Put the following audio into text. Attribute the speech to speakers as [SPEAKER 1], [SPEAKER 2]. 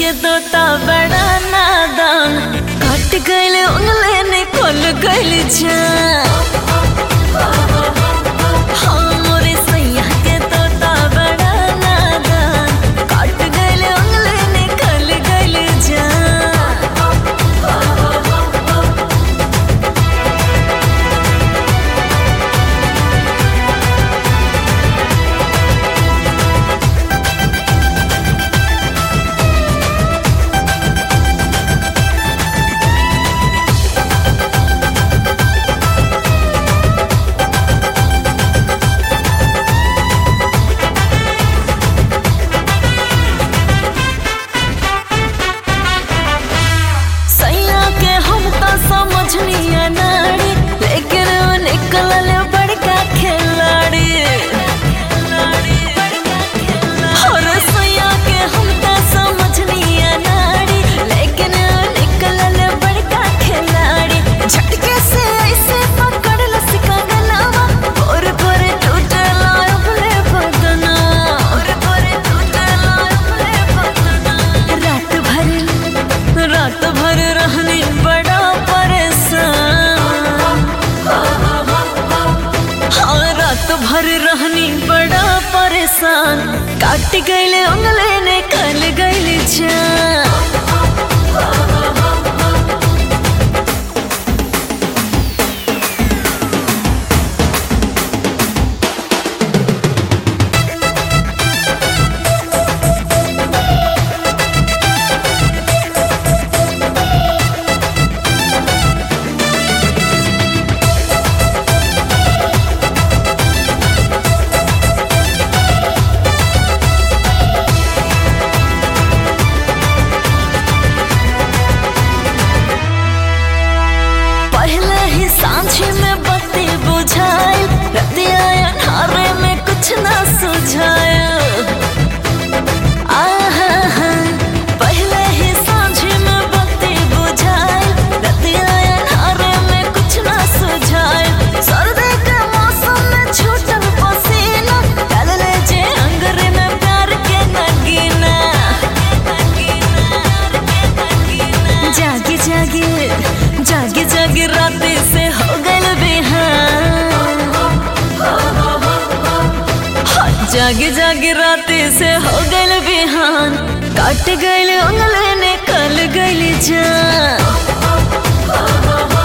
[SPEAKER 1] के तोता बड़ा नादान, काट गइल उंगली ने खोल गइल जान। हाँ मोरे सैया के तोता बड़ा नादान, काट गइल उंगली ने खोल गइल जान। समझनिया नाड़ी लेकिन वो निकलल बड़का खिलाड़ी। और सैया के हम तो समझनिया नाड़ी लेकिन वो निकलल बड़का खिलाड़ी। झटके से ऐसे पकड़ लसका गलावा और पूरे टूटला अपने बदना, और पूरे टूटला अपने बदना। रात भर रहनी बड़ा रात भर रहनी बड़ा परेशान, काट गइले उंगली ने कल गइल जान। सांझी में बत्ती बुझाई, रतिया अन्हारे में कुछ ना सुझाया। पहले ही सांझी में बत्ती बुझाई, रतिया अन्हारे में कुछ ना सुझाया। सर्दी के मौसम में छूटल पसीना, डाल ले जे अंगरे में प्यार के नगीना। जागी जागी जागी जागी रात से हो गइल बिहान। जागी जागी रात से हो गइल बिहान, काट गइल उंगली ने कल गइल जान।